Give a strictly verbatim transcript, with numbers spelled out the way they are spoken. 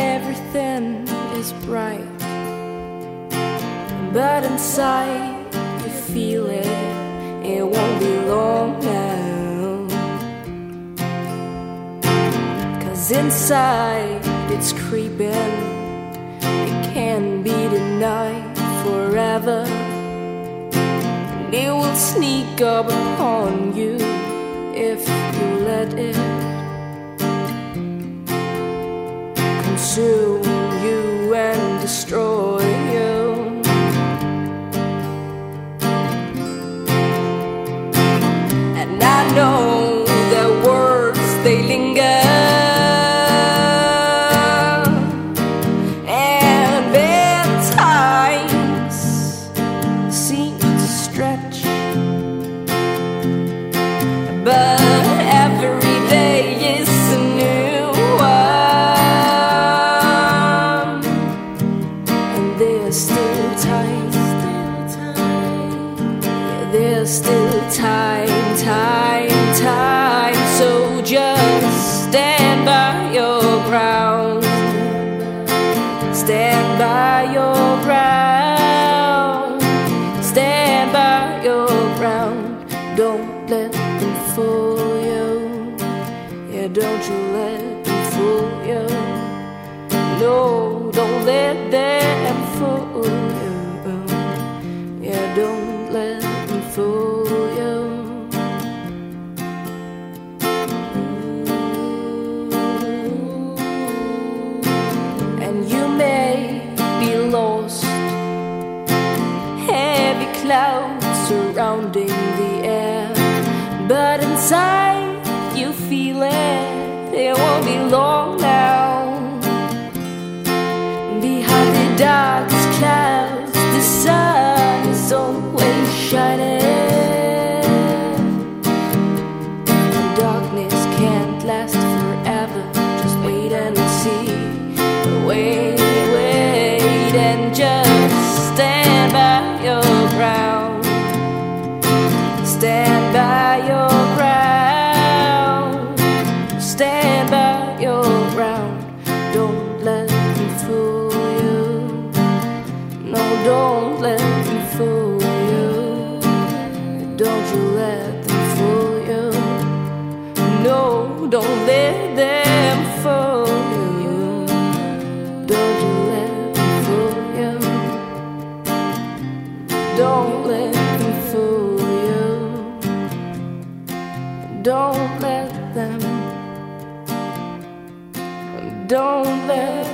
everything is bright, but inside you feel it, it won't be long now. 'Cause inside it's creeping, it can't be denied forever. It will sneak up upon you if you let it consume you and destroy you. And I know that words, they linger, and bad times seem to stretch, but every day is a new one, and there's still time, yeah, there's still time, time, time. So just stand by your ground, stand by your ground, stand by your ground. Don't let them fool you, yeah, don't you let them fool you. No, don't let them fool you, yeah, don't let them fool you. And you may be lost, heavy clouds surrounding the air, but inside you feel it, it won't be long now. Behind the darkest clouds, the sun is always shining. And darkness can't last forever, just wait and see. Wait, wait, and just stand by your ground, stand by your ground, stand by your ground. Don't let them fool you, no, don't let them fool you, don't you let them fool you, no, don't let them fool you, don't you let them fool you, don't let them fool you, don't let them, don't let